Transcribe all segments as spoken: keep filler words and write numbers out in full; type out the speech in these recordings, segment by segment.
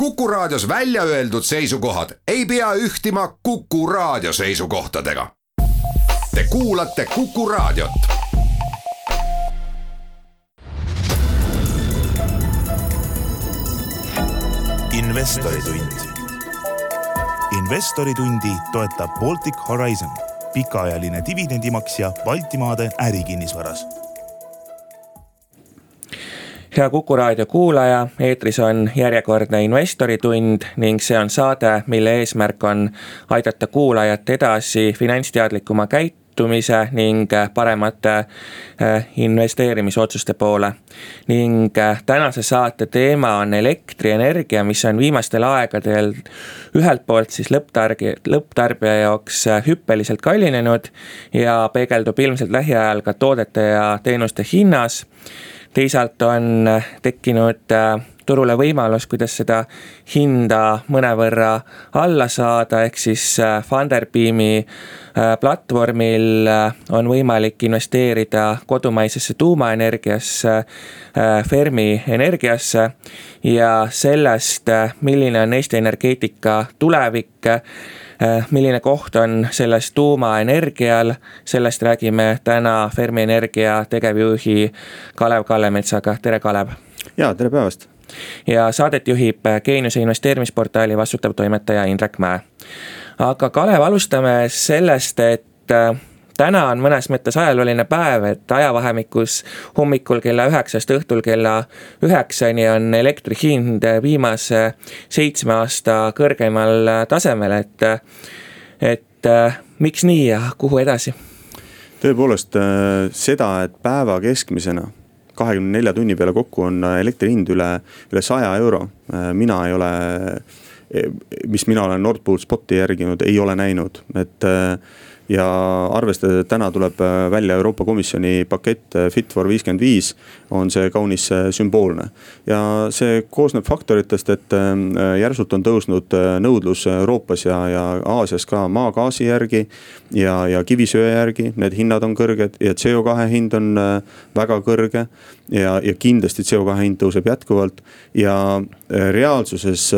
Kuku Raadios välja öeldud seisukohad ei pea ühtima Kuku Raadio seisukohtadega. Te kuulate Kuku Raadiot. Investoritund. Investoritundi toetab Baltic Horizon, pikaajaline dividendimaksja Baltimaade ärikinnisvaras. Hea Kuku Raadio kuulaja, eetris on järjekordne Investoritund ning see on saade, mille eesmärk on aidata kuulajat edasi finantsteadlikuma käitumise ning paremate investeerimisotsuste poole. Ning tänase saate teema on elektrienergia, mis on viimastel aegadel ühelt poolt siis lõpptarbija, lõpptarbija jaoks hüppeliselt kallinenud ja peegeldub ilmselt lähiajal ka toodete ja teenuste hinnas. Teisalt on tekkinud turule võimalus, kuidas seda hinda mõnevõrra alla saada, ehk siis Funderbeami platvormil on võimalik investeerida kodumaisesse tuumaenergiasse, Fermi energiasse ja sellest, milline on Eesti energeetika tulevik, milline koht on sellest tuumaenergial, sellest räägime täna Fermi Energia tegevjuhi Kalev Kallemetsaga. Tere Kalev! Jaa, tere päevast! Ja saadet juhib Geeniuse investeerimisportaali vastutav toimetaja Indrek Mäe. Aga Kalev, alustame sellest, et täna on mõnes mõttes ajalooline päev, et ajavahemikus hommikul kella üheksast õhtul kella üheksani on elektri hind viimase seitsme aasta kõrgeimal tasemel, et, et miks nii ja kuhu edasi? Tõepoolest seda, et päeva keskmisena kahekümne nelja tunni peale kokku on elektri hind üle, üle saja euro. Mina ei ole, mis mina olen Nord Pool Spoti järginud, ei ole näinud, et ja arvestades, et täna tuleb välja Euroopa Komisjoni pakett Fit for viiskümmend viis, on see kaunis sümboolne. Ja see koosneb faktoritest, et järsult on tõusnud nõudlus Euroopas ja, ja Aasias ka maagaasi järgi ja, ja kivisöe järgi. Need hinnad on kõrged ja C O kahe hind on väga kõrge ja, ja kindlasti C O kahe hind tõuseb jätkuvalt. Ja reaalsuses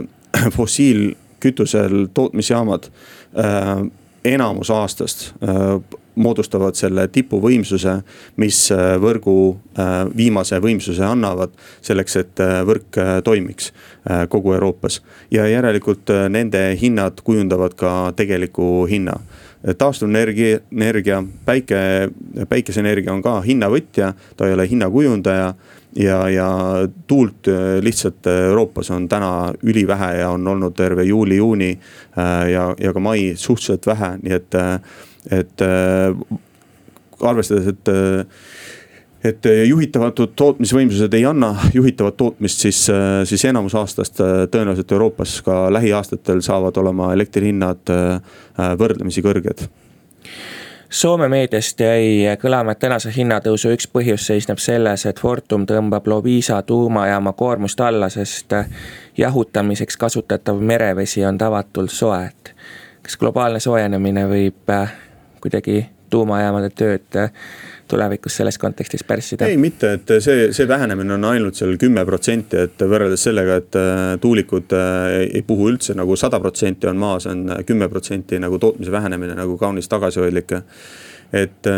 fossiilkütusel tootmisjaamad enamus aastast moodustavad selle tipuvõimsuse, mis võrgu viimase võimsuse annavad selleks, et võrk toimiks kogu Euroopas. Ja järelikult nende hinnad kujundavad ka tegeliku hinna. Taastuvenergia, energia, päike, päikeseenergia on ka hinnavõtja, ta ei ole hinnakujundaja. Ja, ja tuult lihtsalt Euroopas on täna ülivähe ja on olnud terve juuli, juuni ja, ja ka mai suhteliselt vähe. Nii et, et arvestades, et, et juhitavatud tootmisvõimsused ei anna juhitavat tootmist, siis, siis enamus aastast tõenäoliselt Euroopas ka lähiaastatel saavad olema elektrihinnad võrdlemisi kõrged. Soome meediast jäi kõlama, et tänase hinnatõusu üks põhjus seisneb selles, et Fortum tõmbab Loviisa tuumajaama koormust alla, sest jahutamiseks kasutatav merevesi on tavatult soe. Kas globaalne soojenemine võib kuidagi tuumajaamade tööd tulevikus selles kontekstis pärssida? Ei, mitte, et see, see vähenemine on ainult seal kümme protsenti, et võrreldes sellega, et tuulikud ei puhu üldse nagu sada protsenti on maas, on kümme protsenti nagu tootmise vähenemine nagu kaunis tagasihoidlik. Et,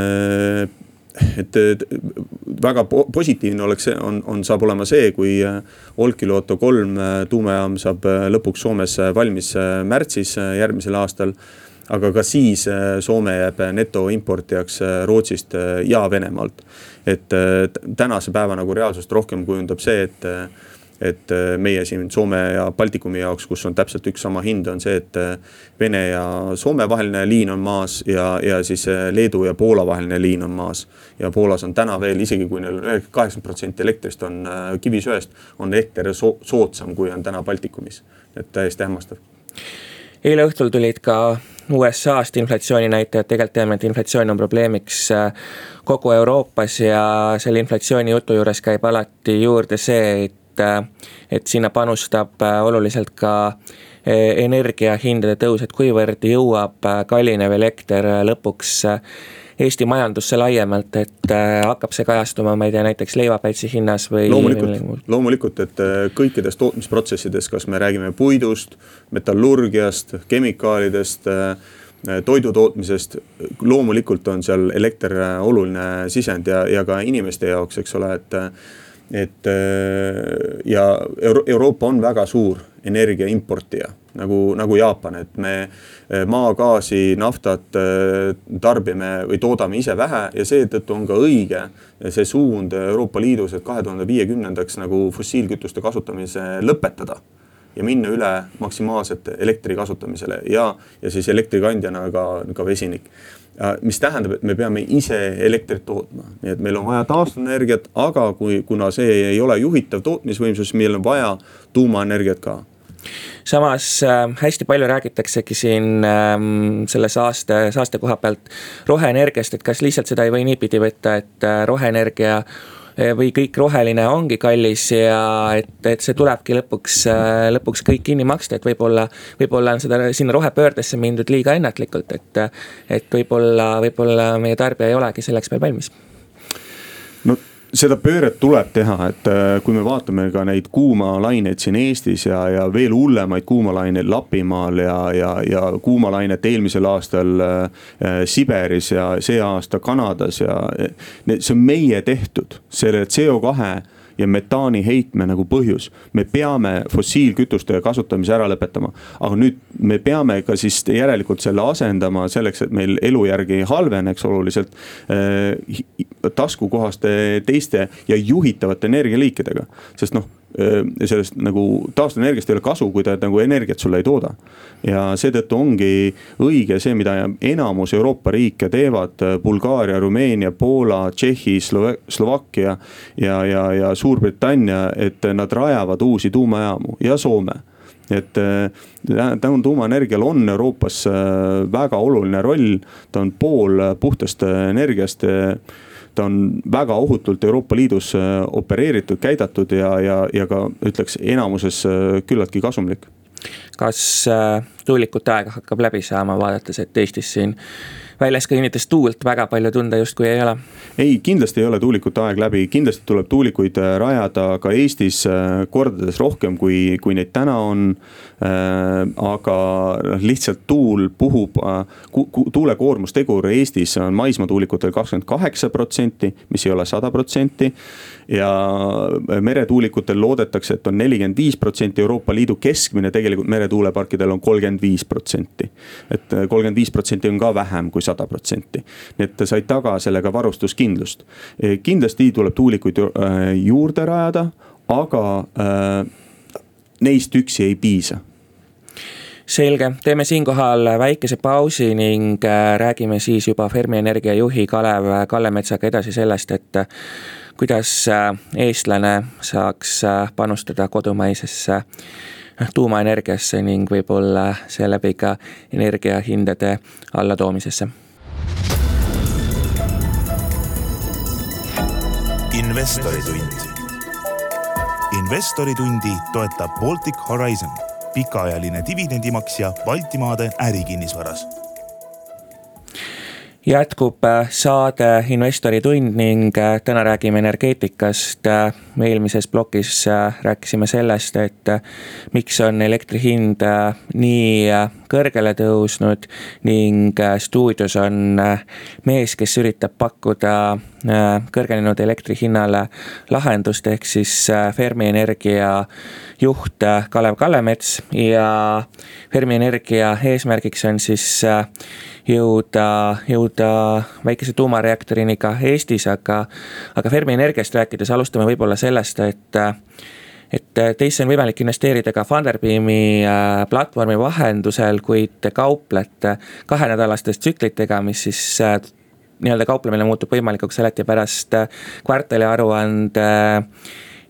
et väga positiivne oleks, on, on saab olema see, kui Olkiluoto kolm tuumajaam saab lõpuks Soomes valmis märtsis järgmisel aastal. Aga ka siis Soome jääb netoimportijaks Rootsist ja Venemaalt. Et tänase päeva nagu reaalsust rohkem kujundab see, et, et meie siin Soome ja Baltikumi jaoks, kus on täpselt üks sama hind, on see, et Vene ja Soome vaheline liin on maas ja, ja siis Leedu ja Poola vaheline liin on maas. Ja Poolas on täna veel, isegi kui neil kaheksakümmend protsenti elektrist on kivisöest, on elekter so- soodsam, kui on täna Baltikumis. Et täiesti hämmastav. Eile õhtul tulid ka U S A-st inflatsiooni näitajad, tegelikult teame, et inflatsioon on probleemiks kogu Euroopas ja selle inflatsiooni jutu juures käib alati juurde see, et et, et sinna panustab oluliselt ka energiahindade tõus, et kuivõrd jõuab kallinev elekter lõpuks Eesti majandusse laiemalt, et hakkab see kajastuma, ma ei tea, näiteks leivapäitsi hinnas või... Loomulikult, loomulikult, et kõikides tootmisprotsessides, kas me räägime puidust, metallurgiast, kemikaalidest, toidutootmisest, loomulikult on seal elekter oluline sisend ja, ja ka inimeste jaoks, eks ole, et, et ja Euro- Euroopa on väga suur energia importija, nagu, nagu Jaapan, et me maagaasi, naftat tarbime või toodame ise vähe ja seetõttu on ka õige see suund Euroopa Liidus, et kahe tuhande viiekümnendaks nagu fossiilkütuste kasutamise lõpetada ja minna üle maksimaalselt elektri kasutamisele ja, ja siis elektrikandjana ka, ka vesinik. Mis tähendab, et me peame ise elektrit tootma. Nii et meil on vaja taastuvenergiat, aga kui, kuna see ei ole juhitav tootmisvõimsus, meil on vaja tuumaenergiat ka. Samas äh, hästi palju räägitaksegi siin äh, selle saaste, saaste koha pealt roheenergiast, et kas lihtsalt seda ei või niipidi võtta, et äh, roheenergia või kõik roheline ongi kallis ja et, et see tulebki lõpuks, äh, lõpuks kõik kinni maksta, et võib-olla, võib-olla on seda sinna rohepöördesse mindud liiga ennatlikult, et, et võib-olla, võib-olla meie tarbija ei olegi selleks veel valmis. No seda pööret tuleb teha, et kui me vaatame ka neid kuumalaineid siin Eestis ja, ja veel hullemaid kuumalaineid Lapimaal ja, ja, ja kuumalainet eelmisel aastal äh, Siberis ja see aasta Kanadas ja see on meie tehtud, selle C O kahe ja metaani heitme nagu põhjus. Me peame fossiilkütuste kasutamise ära lõpetama, aga nüüd me peame ka siis järelikult selle asendama selleks, et meil elujärgi halveneks oluliselt äh, taskukohaste teiste ja juhitavate energialiikidega, sest noh, sellest nagu taastuvenergiast ei ole kasu, kui ta nagu energiat sulle ei tooda. Ja seetõttu ongi õige see, mida enamus Euroopa riike teevad, Bulgaaria, Rumeenia, Poola, Tšehhi, Slovakkia ja, ja, ja Suurbritannia, et nad rajavad uusi tuumajaamu ja Soome. Et tänu tuumaenergial on Euroopas väga oluline roll, ta on pool puhtast energiast, ta on väga ohutult Euroopa Liidus opereeritud, käidatud ja, ja, ja ka ütleks enamuses küllaltki kasumlik. Kas tuulikute aeg hakkab läbi saama, vaadates, et Eestis siin väljas kõinnites tuult väga palju tunda justkui ei ole? Ei, kindlasti ei ole tuulikute aeg läbi, kindlasti tuleb tuulikuid rajada ka Eestis kordades rohkem, kui, kui neid täna on. Aga lihtsalt tuul puhub, tuulekoormustegur Eestis on maismaatuulikutel kakskümmend kaheksa protsenti, mis ei ole sada protsenti. Ja meretuulikutel loodetakse, et on nelikümmend viis protsenti, Euroopa Liidu keskmine tegelikult meretuuleparkidel on kolmkümmend viis protsenti. Et kolmkümmend viis protsenti on ka vähem kui sada protsenti. Nii et said taga sellega varustuskindlust. Kindlasti tuleb tuulikuid juurde rajada, aga neist üksi ei piisa. Selge, teeme siinkohal väikese pausi ning räägime siis juba Fermi Energia juhi Kalev Kallemetsaga edasi sellest, et kuidas eestlane saaks panustada kodumaisesse tuumaenergiasse ning võib-olla seeläbi ka energiahindade allatoomisesse. Investoritund. Investoritundi toetab Baltic Horizon, pikaajaline dividendimaksja Baltimaade ärikinnisvaras. Jätkub saade Investoritund ning täna räägime energeetikast. Eelmises plokis rääkisime sellest, et miks on elektri hind nii kõrgele tõusnud ning stuudios on mees, kes üritab pakkuda kõrgenenud elektri hinnale lahendust, ehk siis Fermi Energia juht Kalev Kallemets ja Fermi Energia eesmärgiks on siis jõuda, jõuda väikese tuumareaktorini ka Eestis, aga, aga Fermi Energiast rääkides alustame võib-olla sellest, et et teisse on võimalik investeerida ka Funderbeami platvormi vahendusel, kuid te kauplete kahenädalastest tsüklitega, mis siis nii-öelda kauplemine muutub võimalikuks alati pärast kvartali aruande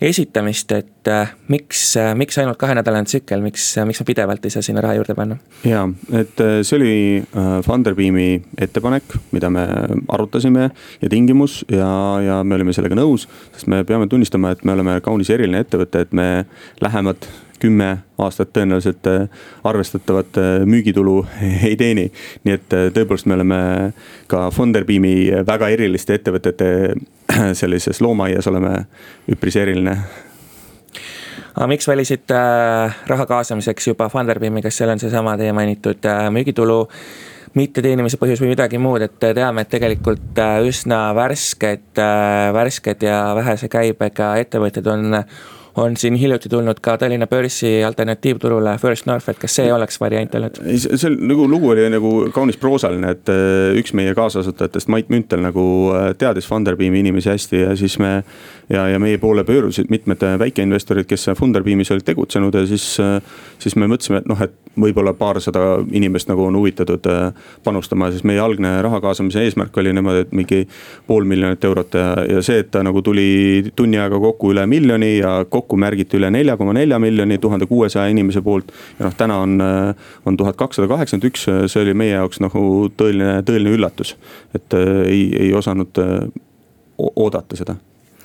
esitamist, et miks, miks ainult kahenädalane tsükkel, miks, miks me pidevalt ei saa sinna raha juurde panna? Jaa, et see oli Funderbeami ettepanek, mida me arutasime ja tingimus ja, ja me olime sellega nõus, sest me peame tunnistama, et me oleme kaunis eriline ettevõte, et me lähemad kümme aastat tõenäoliselt arvestatavat müügitulu ei teeni. Nii et tõepoolest me oleme ka Funderbeami väga eriliste ettevõtete sellises loomaaias oleme üpris eriline. Aga miks valisid raha kaasamiseks juba Funderbeami, kas seal on see sama teie mainitud müügitulu mitte teenimise põhjus või midagi muud, et teame, et tegelikult üsna värsked, värsked ja vähese käibega ettevõtted on on siin hiljuti tulnud ka Tallinna börsi alternatiivturule First North, et kas see oleks variant olnud? See nagu lugu oli nagu kaunis proosaline, et üks meie kaasasutajatest Mait Müntel nagu teadis Funderbeami inimesi hästi ja siis me ja, ja meie poole pöörusid mitmed väikeinvestorid, kes Funderbeamis olid tegutsenud ja siis, siis me mõtlesime, et noh, et võib-olla paarsada inimest nagu on huvitatud panustama, siis meie algne raha kaasamise eesmärk oli niimoodi, et mingi pool miljonit eurot ja, ja see, et ta nagu tuli tunni aega kokku üle miljoni ja kokku märgiti üle nelja koma nelja miljoni tuhande kuuesaja inimese poolt ja noh, täna on, on tuhat kakssada kaheksakümmend üks, see oli meie jaoks nagu tõeline, tõeline üllatus, et ei, ei osanud oodata seda.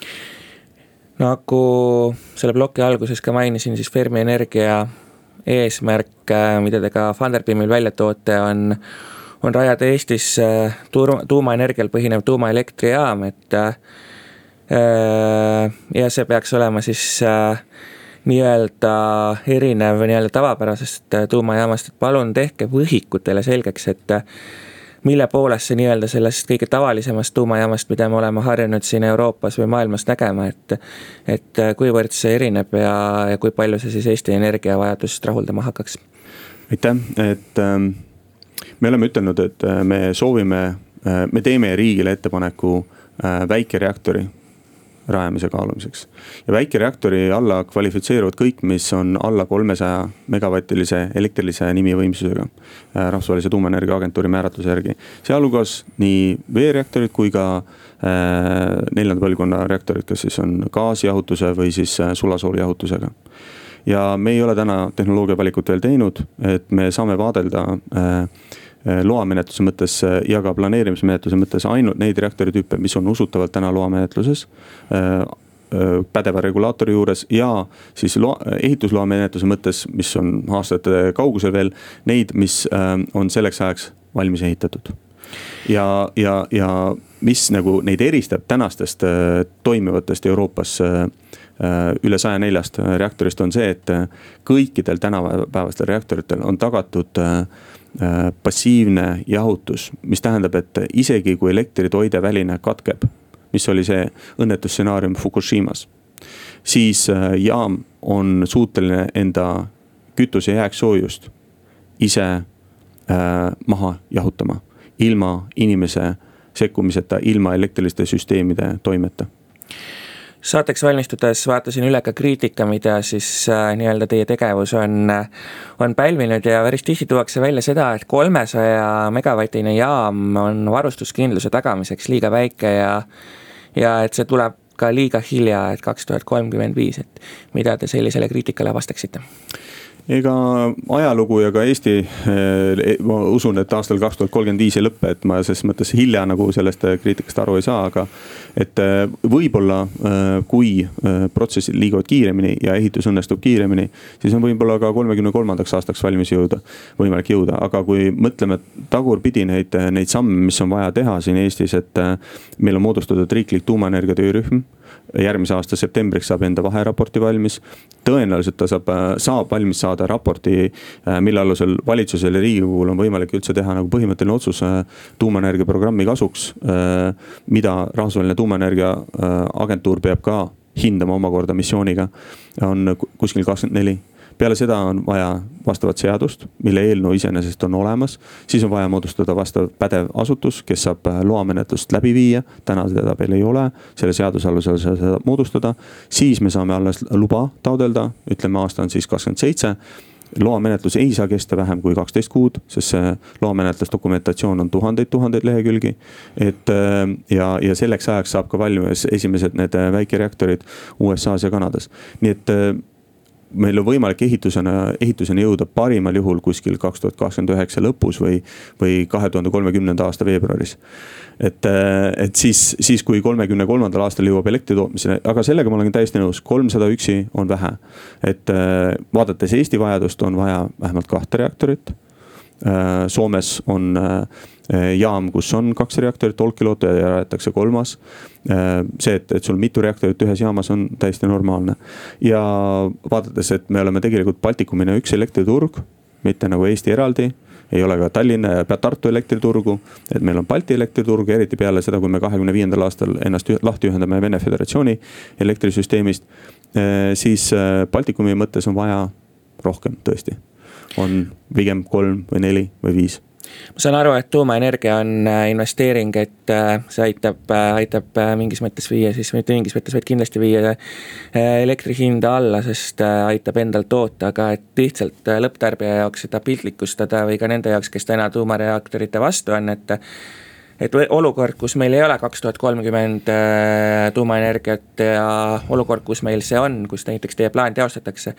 Nagu selle ploki alguses ka mainisin, siis Fermi Energia eesmärk, mida te ka Funderbeamil välja toote, on, on rajada Eestis tuumaenergial põhinev tuumaelektrijaam, et ja see peaks olema siis nii-öelda erinev nii-öelda tavapärasest tuumajaamast, et palun tehke võhikutele selgeks, et mille poolest see nii-öelda sellest kõige tavalisemast tuumajaamast, mida me oleme harjunud siin Euroopas või maailmas nägema, et, et kuivõrd see erineb ja, ja kui palju see siis Eesti energiavajadust rahuldama hakkaks? Aitäh, et ähm, me oleme ütelnud, et me soovime, me teeme riigile ettepaneku äh, väikereaktori rajamise kaalumiseks. Ja väikereaktori alla kvalifitseeruvad kõik, mis on alla kolmesaja megavatilise elektrilise nimivõimsusega rahvusvahelise tuumaenergia agentuuri määratluse järgi. Sealhulgas nii veereaktorid kui ka äh, neljanda põlvkonna reaktorid, kas siis on gaasijahutuse või siis sulasoolijahutusega. Ja me ei ole täna tehnoloogia valikut veel teinud, et me saame vaadelda äh, loamenetluse mõttes ja ka planeerimismenetluse mõttes ainult neid reaktoritüüpe, mis on usutavalt täna loamenetluses pädeva regulaatori juures ja siis loa, ehitusloamenetluse mõttes, mis on aastate kaugusel veel, neid, mis on selleks ajaks valmis ehitatud. Ja, ja, ja mis nagu neid eristab tänastest toimivatest Euroopas üle saja neljast reaktorist on see, et kõikidel tänapäevastel reaktoritel on tagatud passiivne jahutus, mis tähendab, et isegi kui elektritoide väline katkeb, mis oli see õnnetusstsenaarium Fukushimas, siis jaam on suuteline enda kütuse jääksoojust ise maha jahutama, ilma inimese sekkumiseta, ilma elektriliste süsteemide toimeta. Saateks valmistudes vaatasin üle ka kriitika, mida siis äh, nii-öelda teie tegevus on, on pälvinud ja päris tihti tuuakse välja seda, et kolmesaja megavatine jaam on varustuskindluse tagamiseks liiga väike ja, ja et see tuleb ka liiga hilja, et kaks tuhat kolmkümmend viis, et mida te sellisele kriitikale vastaksite? Ega ajalugu ja ka Eesti, ma usun, et aastal kaks tuhat kolmkümmend viis ei lõppe, et ma selles mõttes hilja nagu sellest kriitikast aru ei saa, aga et võib-olla kui protsessid liiguvad kiiremini ja ehitus õnnestub kiiremini, siis on võib-olla ka kolmekümne kolmandaks aastaks valmis jõuda, võimalik jõuda. Aga kui mõtleme tagurpidi neid, neid samme, mis on vaja teha siin Eestis, et meil on moodustatud riiklik tuumaenergia töörühm, järgmise aasta septembriks saab enda vaheraporti valmis. Tõenäoliselt ta saab, saab valmis saada raporti, mille alusel valitsusel ja Riigikogul on võimalik üldse teha nagu põhimõtteline otsus tuumaenergia programmi kasuks, mida rahvusvaheline tuumaenergia agentuur peab ka hindama omakorda missiooniga, on kuskil kakskümmend neli. Peale seda on vaja vastavat seadust, mille eelnõu iseenesest on olemas. Siis on vaja moodustada vastav pädev asutus, kes saab loamenetlust läbi viia. Täna seda veel ei ole. Selle seaduse alusel seda moodustada. Siis me saame alles luba taodelda. Ütleme, aasta on siis kakskümmend seitse. loamenetlus ei saa kesta vähem kui kaksteist kuud, sest see loamenetlus dokumentatsioon on tuhandeid, tuhandeid lehekülgi. Et ja, ja selleks ajaks saab ka valmis esimesed need väikereaktorid U S A's ja Kanadas. Nii et meil on võimalik ehitusena, ehitusena jõuda parimal juhul kuskil kaks tuhat kakskümmend üheksa lõpus või, või kahe tuhande kolmekümnenda aasta veebruaris. Et, et siis, siis kui kolmekümne kolmandal aastal jõuab elektri tootmisele, aga sellega ma olen täiesti nõus, kolmsada üksi on vähe. Et vaadates Eesti vajadust on vaja vähemalt kahte reaktorit. Soomes on jaam, kus on kaks reaktorit, Olkiluoto ja rajatakse kolmas. See, et, et sul mitu reaktorit ühes jaamas on täiesti normaalne. Ja vaadates, et me oleme tegelikult Baltikumina üks elektriturg, mitte nagu Eesti eraldi, ei ole ka Tallinna ja Tartu elektriturgu, et meil on Balti elektriturg, eriti peale seda, kui me kahekümne viiendal aastal ennast lahti ühendame Vene Föderatsiooni elektrisüsteemist, siis Baltikumi mõttes on vaja rohkem tõesti. On pigem kolm või neli või viis. Ma saan aru, et tuumaenergia on investeering, et see aitab, aitab mingis mõttes viia, siis mitte mingis mõttes, vaid kindlasti viia elektri hinda alla, sest aitab endal toota, aga et lihtsalt lõpptarbija jaoks seda piltlikustada või ka nende jaoks, kes täna tuumareaktorite vastu on, et et olukord, kus meil ei ole kaks tuhat kolmkümmend tuumaenergiat ja olukord, kus meil see on, kus näiteks teie plaan teostatakse,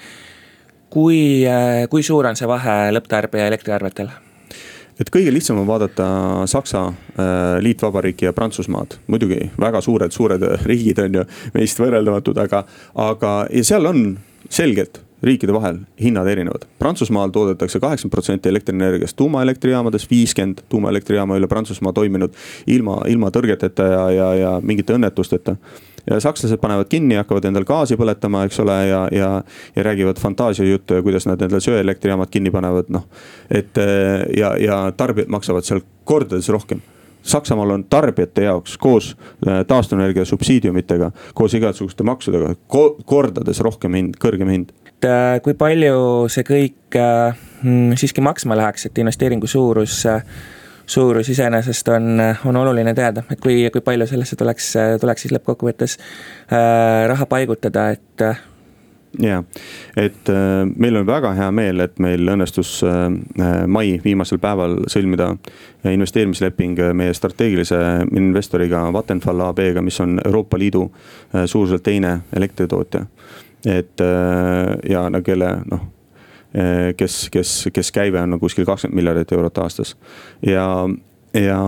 kui, kui suur on see vahe lõpptarbija elektriarvetel? Et kõige lihtsam on vaadata Saksa, Liitvabariiki ja Prantsusmaad. Muidugi väga suured, suured riigid on ju meist võrreldamatud, aga, aga ja seal on selgelt riikide vahel hinnad erinevad. Prantsusmaal toodetakse kaheksakümmend protsenti elektrienergiast tuumaelektrijaamades, viiskümmend tuumaelektrijaama üle Prantsusmaa toiminud ilma, ilma tõrgeteta ja, ja, ja mingite õnnetusteta. Ja sakslased panevad kinni, hakkavad endal gaasi põletama, eks ole, ja, ja, ja räägivad fantaasia juttu, kuidas nad endal söeelektrijaamad kinni panevad, noh. Et ja, ja tarbijad maksavad seal kordades rohkem. Saksamaal on tarbijate jaoks koos taastuvenergia subsiidiumitega, koos igasuguste maksudega, kordades rohkem hind, kõrgem hind. Kui palju see kõik mm, siiski maksma läheks, et investeeringu suurus suurus iseenesest on, on oluline teada, et kui, kui palju sellesse tuleks, tuleks siis lõppkokkuvõttes äh, raha paigutada, et ja, et äh, meil on väga hea meel, et meil õnnestus äh, mai viimasel päeval sõlmida investeerimisleping meie strateegilise investoriga Vattenfall A B-ga, mis on Euroopa Liidu äh, suuruselt teine elektritootja. Et äh, ja no, kelle, noh, kes, kes, kes käive on kuskil kakskümmend miljardit eurot aastas. Ja, ja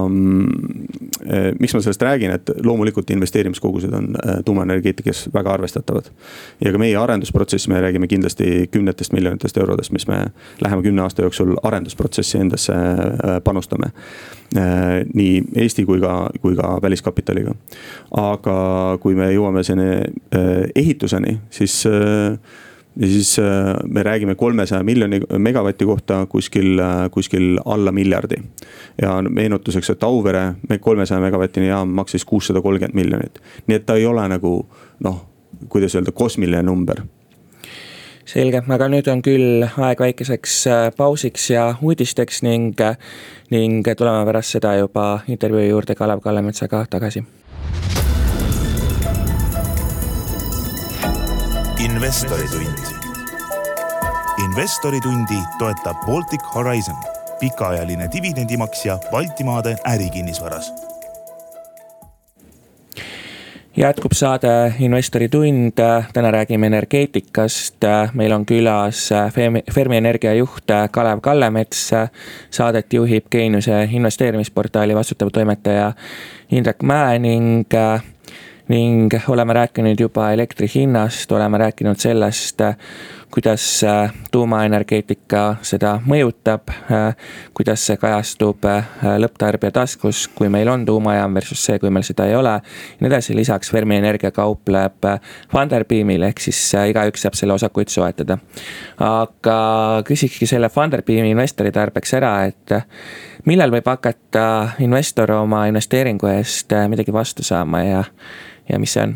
miks ma sellest räägin, et loomulikult investeerimiskogused on tuumaenergeetikas väga arvestatavad. Ja ka meie arendusprotsess, me räägime kindlasti kümnetest miljonitest eurodest, mis me läheme kümne aasta jooksul arendusprotsessi endasse panustame. Nii Eesti kui ka, kui ka väliskapitaliga. Aga kui me jõuame selle ehituseni, siis ja siis me räägime kolmesaja miljoni megavatti kohta kuskil, kuskil alla miljardi. Ja meenutuseks, et Auvere kolmesaja megavatini jaam maksis kuussada kolmkümmend miljonit. Nii et ta ei ole nagu, noh, kuidas öelda, kosmiline number. Selge, aga nüüd on küll aeg väikeseks pausiks ja uudisteks ning, ning tuleme pärast seda juba intervjuu juurde Kalev Kallemetsaga tagasi. Investoritund. Investoritundi toetab Baltic Horizon, pikaajaline dividendimaksja Baltimaade ärikinnisvaras. Jätkub saade Investoritund, täna räägime energeetikast, meil on külas Fermi Energia juht Kalev Kallemets, saadet juhib Geeniuse investeerimisportaali vastutav toimetaja Indrek Mäe ning ning oleme rääkinud juba elektri hinnast, oleme rääkinud sellest, kuidas tuumaenergeetika seda mõjutab, kuidas see kajastub lõpptarbija taskus, kui meil on tuumajaam versus see, kui meil seda ei ole. Nii edasi, lisaks Fermi Energia kaupleb Funderbeamil, ehk siis igaüks saab selle osakuid soetada. Aga küsikski selle Funderbeami investori tarbeks ära, et millal võib hakata investor oma investeeringu eest midagi vastu saama ja ja mis see on?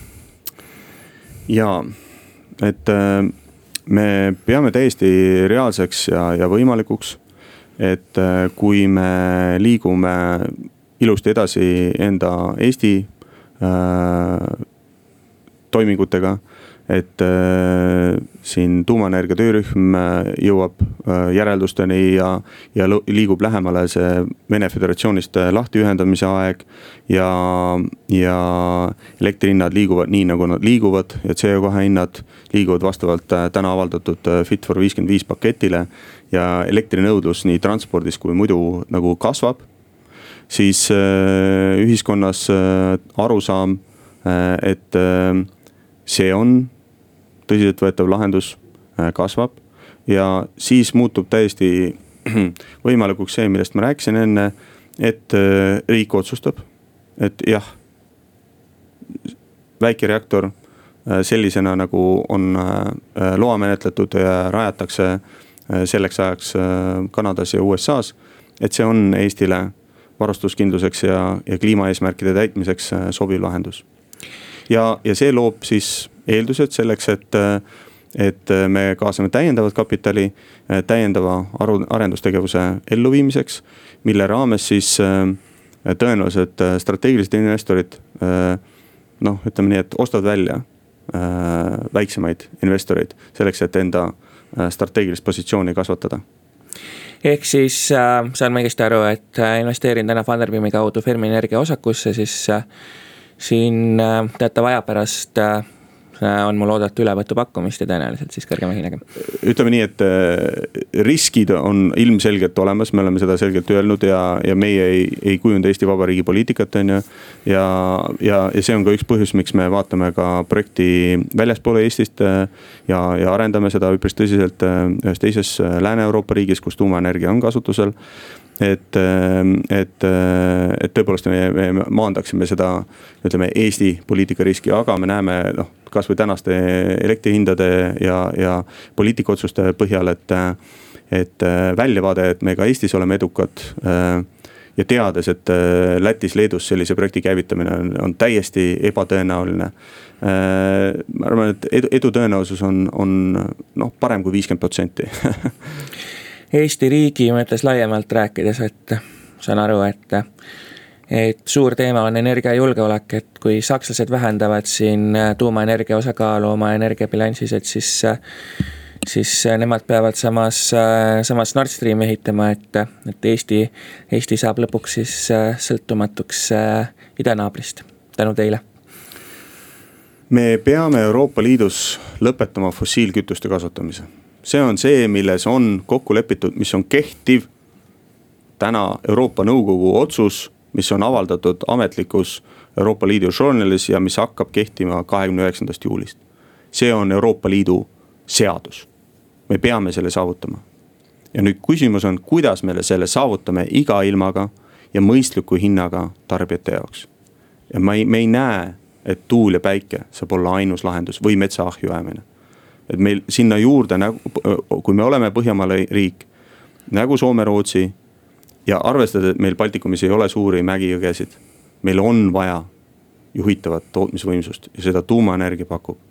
Ja, et me peame täiesti reaalseks ja, ja võimalikuks, et kui me liigume ilusti edasi enda Eesti äh, toimingutega, et äh, siin tuumaenergia töörühm jõuab äh, järeldusteni ja, ja liigub lähemale see Vene Föderatsioonist lahti ühendamise aeg ja, ja elektrihinnad liiguvad nii, nagu nad liiguvad ja C O kahe hinnad liiguvad vastavalt täna avaldatud Fit for viiskümmend viis paketile ja elektrinõudlus nii transpordis kui muidu nagu kasvab, siis äh, ühiskonnas äh, arusaam, äh, et äh, see on tõsiseltvõetav lahendus, kasvab ja siis muutub täiesti võimalikuks see, millest ma rääkisin enne, et riik otsustab, et jah, väikereaktor sellisena nagu on loa menetletud ja rajatakse selleks ajaks Kanadas ja U S A-s, et see on Eestile varustuskindluseks ja, ja kliimaeesmärkide täitmiseks sobiv lahendus. Ja, ja see loob siis eeldused selleks, et, et me kaasame täiendavat kapitali, täiendava arendustegevuse elluviimiseks, mille raames siis tõenäoliselt strateegilised investorid, noh, ütleme nii, et ostavad välja väiksemaid investoreid selleks, et enda strateegilist positsiooni kasvatada. Ehk siis äh, saan ma õigesti aru, et investeerin täna Funderbeami kaudu Fermi Energia osakusse, siis äh, siin äh, teatava aja pärast äh, on mul oodata ülevõttu pakkumist ja tõenäoliselt siis kõrgema hinnaga. Ütleme nii, et riskid on ilmselgelt olemas, me oleme seda selgelt öelnud ja, ja meie ei, ei kujunda Eesti Vabariigi poliitikat on ju. Ja, ja, ja see on ka üks põhjus, miks me vaatame ka projekti väljaspoole Eestist ja, ja arendame seda üpris tõsiselt ühes teises Lääne-Euroopa riigis, kus tuumaenergia on kasutusel. Et, et, et tõepoolest me, me maandaksime seda, ütleme, Eesti poliitika riski, aga me näeme, noh, kas või tänaste elektrihindade ja, ja poliitikaotsuste põhjal, et, et väljavaade, et me ka Eestis oleme edukad ja teades, et Lätis, Leedus sellise projekti käivitamine on, on täiesti ebatõenäoline. Ma arvan, et edu, edu tõenäosus on, on noh, parem kui viiskümmend protsenti. Eesti riigi mõttes laiemalt rääkides, et saan aru, et, et suur teema on energiajulgeolek, et kui sakslased vähendavad siin tuumaenergia osakaalu oma energiabilansis, et siis, siis nemad peavad samas, samas Nord Stream ehitama, et, et Eesti, Eesti saab lõpuks siis sõltumatuks idanaabrist. Tänu teile. Me peame Euroopa Liidus lõpetama fossiilkütuste kasutamise. See on see, milles on kokku lepitud, mis on kehtiv täna Euroopa Nõukogu otsus, mis on avaldatud ametlikus Euroopa Liidu journalis ja mis hakkab kehtima kahekümne üheksandast juulist. See on Euroopa Liidu seadus. Me peame selle saavutama. Ja nüüd küsimus on, kuidas me selle saavutame iga ilmaga ja mõistliku hinnaga tarbijate jaoks. Ja me ei, me ei näe, et tuul ja päike saab olla ainus lahendus või metsaahju jäämine. Et meil sinna juurde, kui me oleme Põhjamaale riik, nagu Soome, Rootsi ja arvestades, et meil Baltikumis ei ole suuri mägijõgesid, meil on vaja juhitavat tootmisvõimsust ja seda tuumaenergia pakub.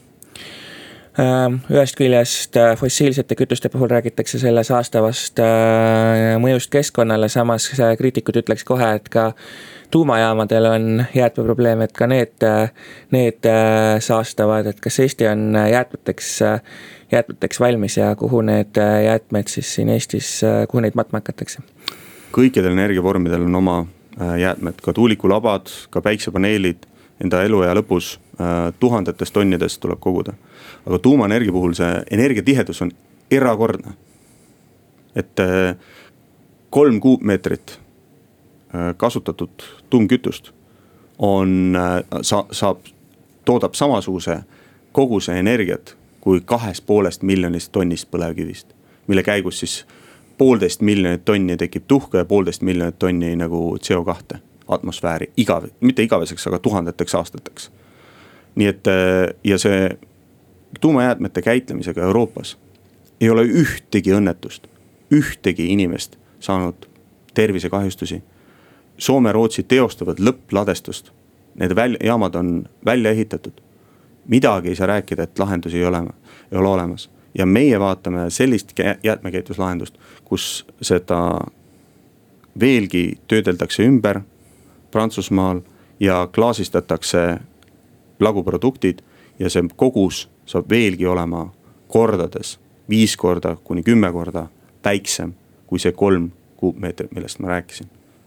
Ühest küljest fossiilsete kütuste puhul räägitakse selle saastavast mõjust keskkonnale, samas kriitikud ütleks kohe, et ka tuumajaamadel on jäätmeprobleem, et ka need, need saastavad, et kas Eesti on jäätmeteks, jäätmeteks valmis ja kuhu need jäätmed siis siin Eestis, kuhu neid matma hakatakse? Kõikidel energiavormidel on oma jäätmed, ka tuulikulabad, ka päiksepaneelid, enda eluea lõpus tuhandetest tonnidest tuleb koguda. Aga tuumaenergia puhul see energiatihedus on erakordne. Et kolm kuupmeetrit kasutatud tuumkütust on, sa, saab, toodab samasuguse koguse energiat kui kahest poolest miljonist tonnist põlevkivist, mille käigus siis poolteist miljonit tonni tekib tuhka ja poolteist miljonit tonni nagu C O kahe atmosfääri, igav, mitte igaveseks, aga tuhandeteks aastateks. Nii et ja see tuumajäätmete käitlemisega Euroopas ei ole ühtegi õnnetust, ühtegi inimest saanud tervisekahjustusi. Soome, Rootsi teostavad lõppladestust. Need väl, jaamad on välja ehitatud. Midagi ei saa rääkida, et lahendusi ei ole, ei ole olemas. Ja meie vaatame sellist jäätmekäitluslahendust, kus seda veelgi töödeldakse ümber Prantsusmaal ja klaasistatakse laguproduktid ja see kogus saab veelgi olema kordades, viis korda kuni kümme korda väiksem kui see kolm kuupmeetrit, millest ma rääkisin.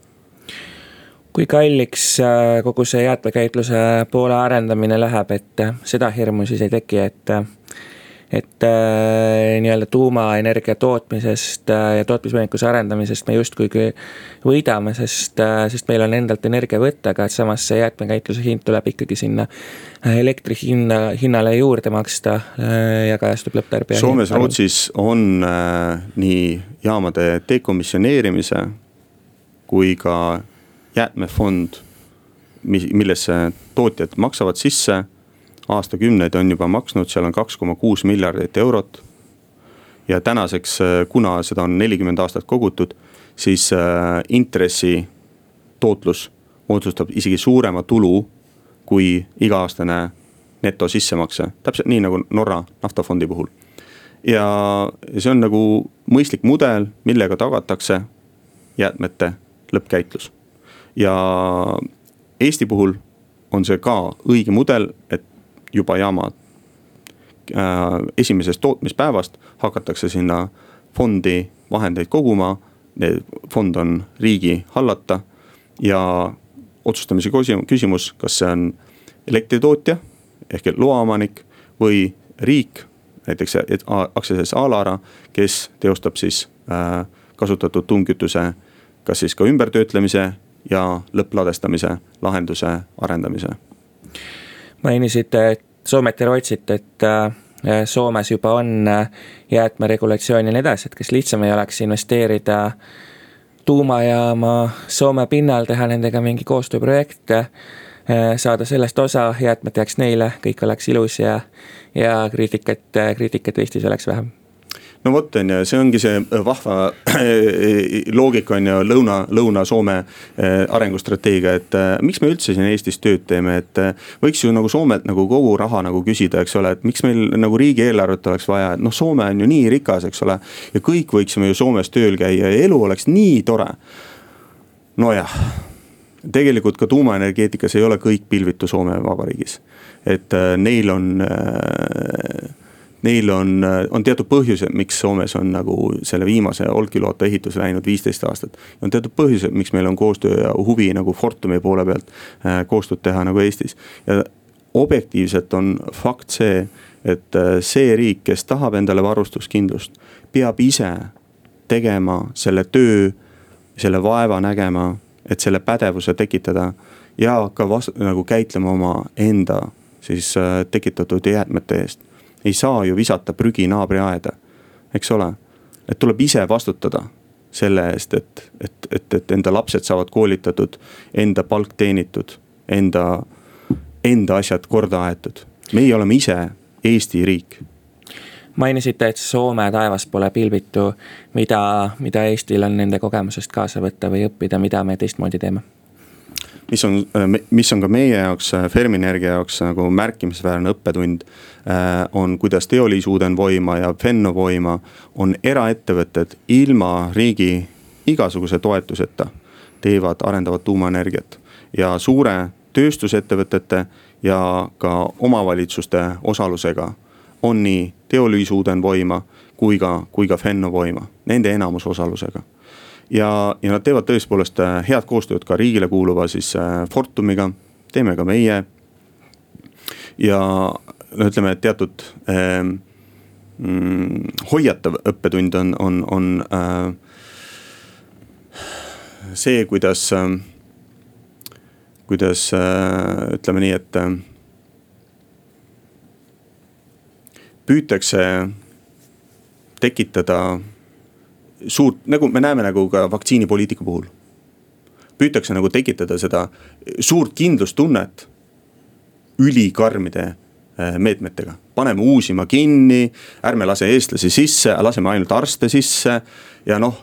Kui kalliks kogu see jäätmekäitluse poole arendamine läheb, et seda hirmu siis ei teki, et et äh, nii-öelda tuumaenergia tootmisest ja tootmisvõimekuse arendamisest me justkui võidame, sest, äh, sest meil on endalt energia võtta, aga et samas see jäätmekäitluse hind tuleb ikkagi sinna elektri hinna, hinnale juurde maksta äh, ja kajastub lõpptarbija. Soomes, Rootsis on äh, nii jaamade dekomisjoneerimise kui ka jäätmefond, millesse tootjad maksavad sisse, aastakümneid on juba maksnud, seal on kaks koma kuus miljardit eurot. Ja tänaseks, kuna seda on nelikümmend aastat kogutud, siis intressi tootlus otsustab isegi suurema tulu kui iga-aastane neto sissemakse. Täpselt nii nagu Norra naftafondi puhul. Ja see on nagu mõistlik mudel, millega tagatakse jäätmete lõppkäitlus. Ja Eesti puhul on see ka õige mudel, et juba jaama äh, esimesest tootmispäevast hakatakse sinna fondi vahendeid koguma. Fond on riigi hallata ja otsustamise küsimus, kas see on elektritootja ehk loaomanik või riik, näiteks aktsiaselts Alara, kes teostab siis äh, kasutatud tuumkütuse kas siis ka ümbertöötlemise ja lõppladestamise lahenduse arendamise. Mainisite, et Soomet ja Rootsit, et Soomes juba on jäätmeregulatsioon ja nii edasi, et kes lihtsam ei oleks investeerida tuumajaama Soome pinnal, teha nendega mingi koostööprojekte, saada sellest osa, jäätmed jääks neile, kõik oleks ilus ja, ja kriitikat, kriitikat Eestis oleks vähem. No vot on ja see ongi see vahva loogika on ja lõuna, lõuna Soome arengustrateegia, et miks me üldse siin Eestis tööd teeme, et võiks ju nagu Soomelt nagu kogu raha nagu küsida, eks ole, et miks meil nagu riigi eelarvet oleks vaja, et noh, Soome on ju nii rikas, eks ole, ja kõik võiksime ju Soomes tööl käia ja elu oleks nii tore. No jah, tegelikult ka tuumaenergeetikas ei ole kõik pilvitu Soome vabariigis, et neil on Neil on, on teatud põhjused, miks Soomes on nagu selle viimase Olkiluoto ehitus läinud viisteist aastat. On teatud põhjused, miks meil on koostöö ja huvi nagu Fortumi poole pealt koostööd teha nagu Eestis. Ja objektiivselt on fakt see, et see riik, kes tahab endale varustuskindlust, peab ise tegema selle töö, selle vaeva nägema, et selle pädevuse tekitada ja ka vast, nagu käitlema oma enda siis tekitatud jäätmete eest. Ei saa ju visata prügi naabri aeda, eks ole, et tuleb ise vastutada selle eest, et, et, et, et enda lapsed saavad koolitatud, enda palk teenitud, enda, enda asjad korda aetud. Meie oleme ise Eesti riik. Mainisite, et Soome taevas pole pilvitu, mida, mida Eestil on nende kogemusest kaasa võtta või õppida, mida me teistmoodi teeme? Mis on, mis on ka meie jaoks, Ferminergia jaoks nagu märkimisväärne õppetund, on kuidas Teoliisuuden voima ja Fennovoima on eraettevõtted ilma riigi igasuguse toetuseta teevad, arendavad tuumaenergiat. Ja suure tööstusettevõtete ja ka omavalitsuste osalusega on nii Teoliisuuden voima kui ka, kui ka Fennovoima, nende enamus osalusega. Ja, ja nad teevad tõespoolest head koostööd ka riigile kuuluva siis Fortumiga, teeme ka meie. Ja no ütleme, et teatud eh, mm, hoiatav õppetund on, on, on äh, see, kuidas, äh, kuidas äh, ütleme nii, et äh, püütakse tekitada suurt, nagu me näeme nagu ka vaktsiinipoliitika puhul. Püütakse nagu tekitada seda suurt kindlustunnet ülikarmide meetmetega. Paneme uusima kinni, ärme lase eestlasi sisse, laseme ainult arste sisse ja noh,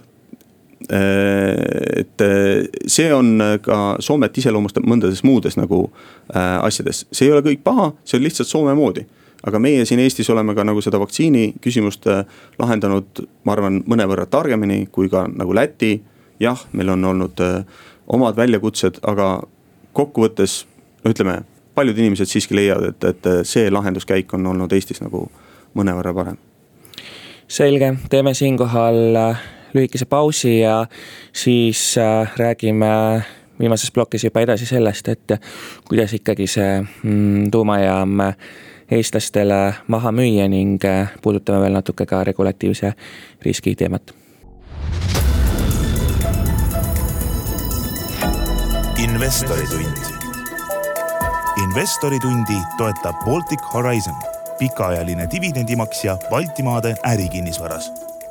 et see on ka Soomet iseloomustab mõndades muudes nagu asjades. See ei ole kõik paha, see on lihtsalt Soome moodi. Aga meie siin Eestis oleme ka nagu seda vaktsiini küsimust lahendanud, ma arvan, mõnevõrra targemini kui ka nagu Läti. Jah, meil on olnud omad väljakutsed, aga kokkuvõttes, ütleme, paljud inimesed siiski leiavad, et, et see lahenduskäik on olnud Eestis nagu mõnevõrra parem. Selge, teeme siinkohal lühikese pausi ja siis räägime viimases plokis juba edasi sellest, et kuidas ikkagi see tuumajaam eestlastele maha müüa ning puudutame veel natuke ka regulatiivse riski teemat. Investoritund. Investoritundi toetab Baltic Horizon, pikaajaline dividendimaksja Baltimaade ärikinnisvaras.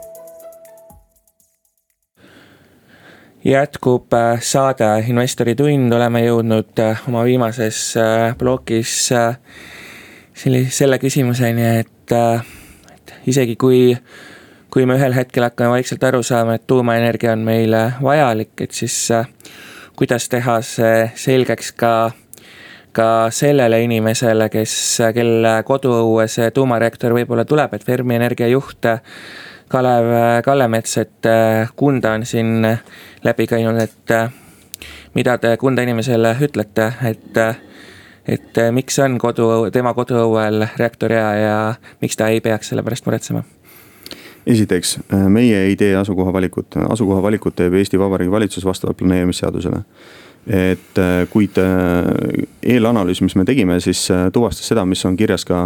Jätkub saade Investoritund, oleme jõudnud oma viimases plokis selle küsimuseni, et, et isegi kui, kui me ühel hetkel hakkame vaikselt aru saama, et tuumaenergia on meile vajalik, et siis kuidas teha see selgeks ka, ka sellele inimesele, kes, kelle koduõue see tuumareaktor võib-olla tuleb, et Fermi Energia juht Kalev Kallemets, et Kunda on siin läbi käinud, et mida te Kunda inimesele ütlete, et, et miks on kodu, tema koduõuel reaktor hea ja miks ta ei peaks selle pärast muretsema? Esiteks, meie ei tee asukoha valikut. Asukoha valikut teeb Eesti Vabariigi valitsus vastavalt planeerimisseadusele. Et kuid eelanalüüs, mis me tegime, siis tuvastas seda, mis on kirjas ka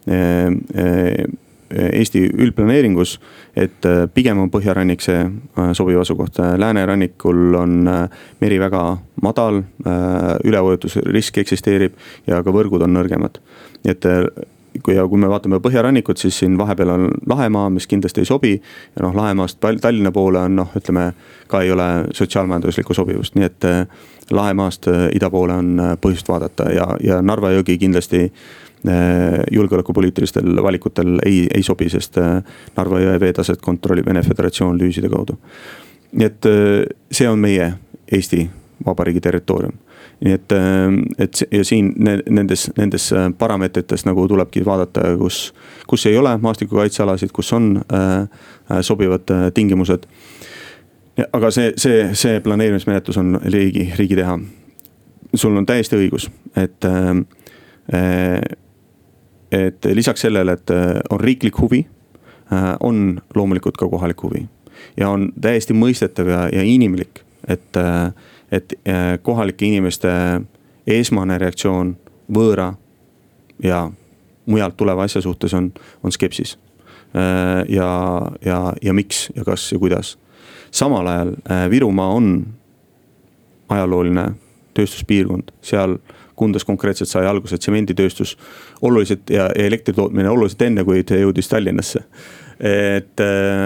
Eesti üldplaneeringus, et pigem on põhjarannik see sobiv asukoht. Läänerannikul on meri väga madal, üleujutusrisk eksisteerib ja ka võrgud on nõrgemad. Et kui, ja kui me vaatame põhjarannikut, siis siin vahepeal on Lahemaa, mis kindlasti ei sobi. Ja noh, Lahemaast Tallinna poole on, noh, ütleme, ka ei ole sotsiaalmajanduslikku sobivust. Nii et Lahemaast ida poole on põhjust vaadata ja, ja Narva jõgi kindlasti julgeolekupoliitilistel valikutel ei, ei sobi, sest Narva jõe veetaset kontrollib Vene Föderatsioon lüüside kaudu. Nii et see on meie Eesti Vabariigi territoorium. Nii et, et ja siin nendes, nendes parameetrites nagu tulebki vaadata, kus, kus ei ole maastikukaitsealasid, kus on äh, sobivad tingimused. Aga see, see, see planeerimismenetlus on riigi, riigi teha. Sul on täiesti õigus, et äh, et lisaks sellele, et on riiklik huvi, on loomulikult ka kohalik huvi. Ja on täiesti mõistetav ja, ja inimlik, et, et kohalike inimeste esmane reaktsioon võõra ja mujalt tuleva asja suhtes on, on skepsis. Ja, ja, ja miks ja kas ja kuidas. Samal ajal Virumaa on ajalooline tööstuspiirkond, seal Kundas konkreetselt sai alguse tsemenditööstus oluliselt ja elektritootmine oluliselt enne, kui ta jõudis Tallinnasse. Et,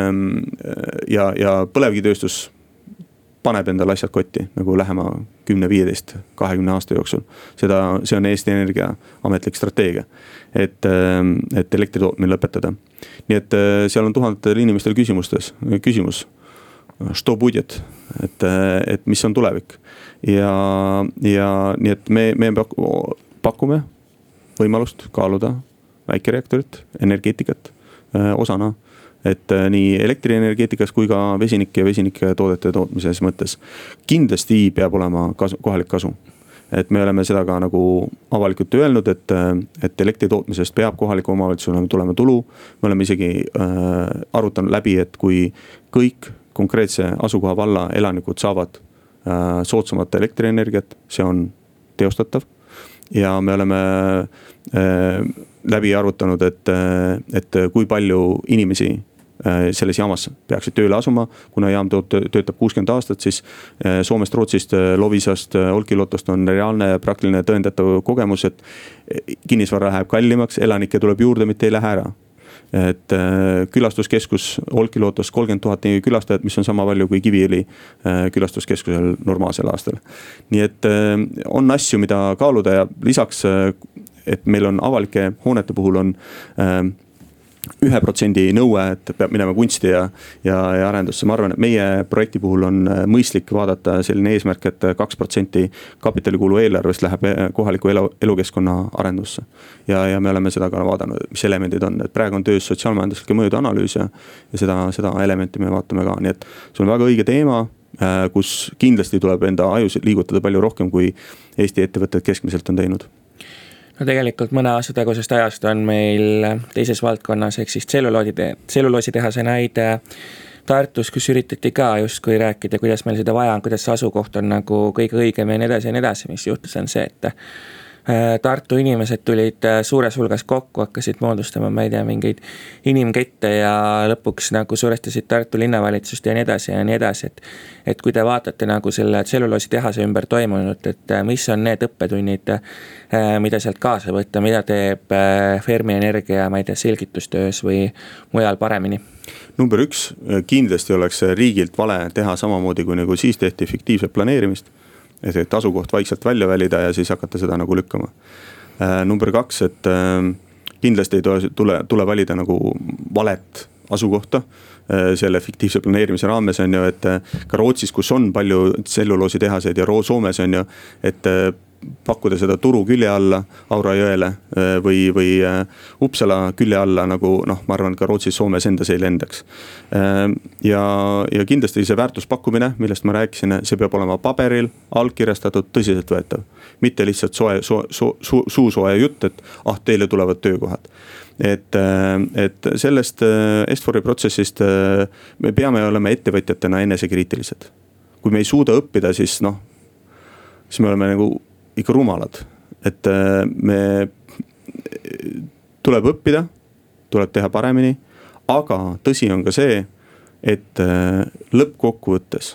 ja, ja põlevkivitööstus paneb endale asjad kotti nagu lähema kümme, viieteist, kahekümne aasta jooksul. Seda, see on Eesti Energia ametlik strateegia, et, et elektritootmine lõpetada. Nii et seal on tuhandetel inimestel küsimustes, küsimus, što budjet, et, et mis on tulevik. Ja, ja nii et me, me pakume võimalust kaaluda väikereaktorit, energeetikat osana, et nii elektrienergeetikas kui ka vesinik ja vesinike toodete tootmises mõttes. Kindlasti peab olema kasu, kohalik kasu. Et me oleme seda ka nagu avalikult öelnud, et, et elektri tootmisest peab kohaliku omavalitsusele tulema tulu. Me oleme isegi äh, arutanud läbi, et kui kõik konkreetse asukoha valla elanikud saavad soodsamat elektrienergiat, see on teostatav. Ja me oleme äh, läbi arvutanud, et, et kui palju inimesi äh, selles jaamas peaksid tööle asuma, kuna jaam töötab kuuskümmend aastat, siis äh, Soomest, Rootsist, Lovisast, Olkiluotost on reaalne ja praktiline tõendatav kogemus, et kinnisvara läheb kallimaks, elanikke tuleb juurde, mitte ei lähe ära. Et külastuskeskus Olkiluotos kolmkümmend tuhat külastajat, mis on sama palju kui Kiviõli külastuskeskusel normaalsel aastal. Nii et on asju, mida kaaluda ja lisaks, et meil on avalike hoonete puhul on ühe protsendi nõue, et peab minema kunsti ja, ja, ja arendusse. Ma arvan, et meie projekti puhul on mõistlik vaadata selline eesmärk, et kaks protsenti kapitalikulu eelarvest läheb kohaliku elu, elukeskkonna arendusse. Ja, ja me oleme seda ka vaadanud, mis elemendid on. Et praegu on töös sotsiaalmajanduslike mõjude analüüs ja, ja seda, seda elementi me vaatame ka. Nii et see on väga õige teema, kus kindlasti tuleb enda ajus liigutada palju rohkem, kui Eesti ettevõtted keskmiselt on teinud. no tegelikult mõne aasta tagusest ajast on meil teises valdkonnas ehk siis tselluloositehase näide Tartus, kus üritati ka justkui rääkida, kuidas meil seda vaja on, kuidas see asukoht on nagu kõige õigem ja nii edasi ja nii edasi, mis juhtus on see, et Tartu inimesed tulid suures hulgas kokku, hakkasid moodustama, ma ei tea, mingeid inimkette ja lõpuks nagu surestasid Tartu linnavalitsust ja nii edasi ja nii edasi, et et kui te vaatate nagu selle tselluloositehase ümber toimunud, et mis on need õppetunnid, mida sealt kaasa võtta, mida teeb Fermi Energia, ma ei tea, selgitustöös või mujal paremini? Number üks, kindlasti oleks riigilt vale teha samamoodi, kui nagu siis tehti fiktiivset planeerimist, et asukoht vaikselt välja välida ja siis hakata seda nagu lükkama. Number kaks, et kindlasti ei tule, tule valida nagu valet asukohta selle fiktiivse planeerimise raames on ju, et ka Rootsis, kus on palju tselluloositehaseid ja Soomes on ju, et pakkuda seda Turu külje alla Aura jõele või, või Uppsala külje alla nagu noh, ma arvan, ka Rootsis, Soomes endas ei lendaks. Ja, ja kindlasti see väärtuspakkumine, millest ma rääkisin, see peab olema paberil, allkirjastatud, tõsiselt võetav. Mitte lihtsalt soe, so, so, su, suusoe jutt, et ah, teile tulevad töökohad. Et, et sellest Est-Fori protsessist me peame olema ettevõtjatena enesekriitilised. Kui me ei suuda õppida, siis noh, siis me oleme nagu ikka rumalad, et me tuleb õppida, tuleb teha paremini, aga tõsi on ka see, et lõppkokkuvõttes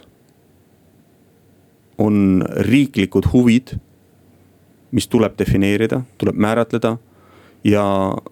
on riiklikud huvid, mis tuleb defineerida, tuleb määratleda ja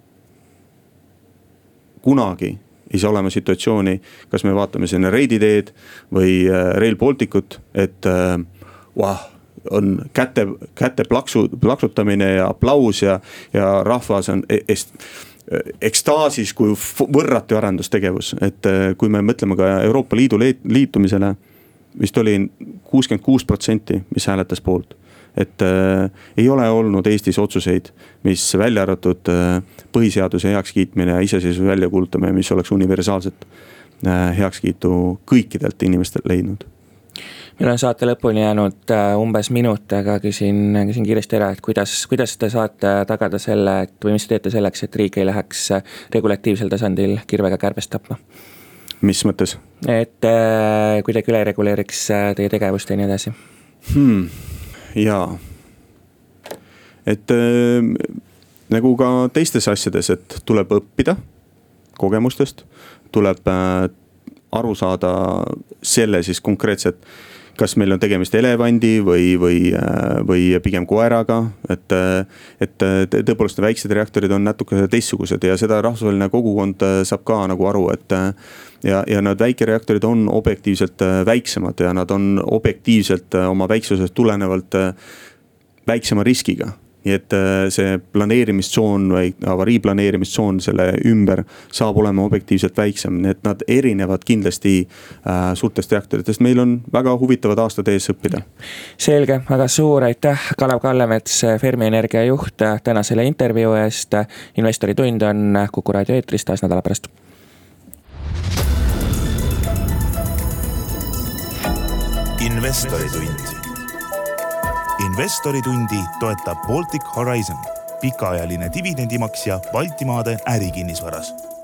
kunagi ei saa olema situatsiooni, kas me vaatame sinna Reidi-teed või Rail Balticut, et wow, on käte, käte plaksu, plaksutamine ja aplaus ja, ja rahvas on est, ekstaasis kui võrratu arendustegevus. Et kui me mõtleme ka Euroopa Liidu liitumisele, vist oli kuuskümmend kuus protsenti, mis hääletas poolt. Et äh, ei ole olnud Eestis otsuseid, mis välja arvatud äh, põhiseaduse heakskiitmine ja iseseisvuse välja kuulutamine, mis oleks universaalselt äh, heakskiitu kõikidelt inimestel leidnud. Meil on saate lõpuni jäänud umbes minut, aga küsin, küsin kiiresti ära, et kuidas, kuidas te saate tagada selle, et või mis te teete selleks, et riik ei läheks regulatiivsel tasandil kirvega kärbest tapma? Mis mõttes? Et kuidagi üle reguleeriks teie tegevust ja nii edasi. Hmm, jaa. Et äh, nagu ka teistes asjades, et tuleb õppida kogemustest, tuleb äh, aru saada selle siis konkreetselt, kas meil on tegemist elevandi või, või, või pigem koeraga, et, et tõepoolest väiksed reaktorid on natuke teistsugused ja seda rahvusvaheline kogukond saab ka nagu aru, et ja, ja need väikereaktorid on objektiivselt väiksemad ja nad on objektiivselt oma väiksusest tulenevalt väiksema riskiga. Nii et see planeerimistsoon või avarii planeerimistsoon selle ümber saab olema objektiivselt väiksem. Nii et nad erinevad kindlasti äh, suurtest reaktoritest. Meil on väga huvitavad aastad ees õppida. Selge, aga suur aitäh, Kalev Kallemets, Fermi Energia juht, täna selle intervjuu eest. Investori tund on Kuku raadio eetris taas nädala pärast. Investori tund. Investori tundi toetab Baltic Horizon, pikaajaline dividendimaksja Baltimaade ärikinnisvaras.